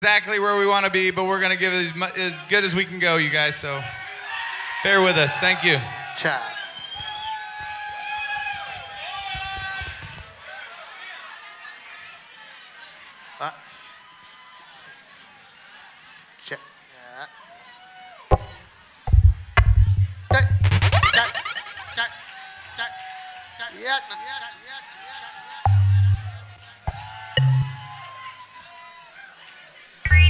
exactly where we want to be, but we're going to give it as good as we can go, you guys. So bear with us. Thank you. Chad. Check. Yeah.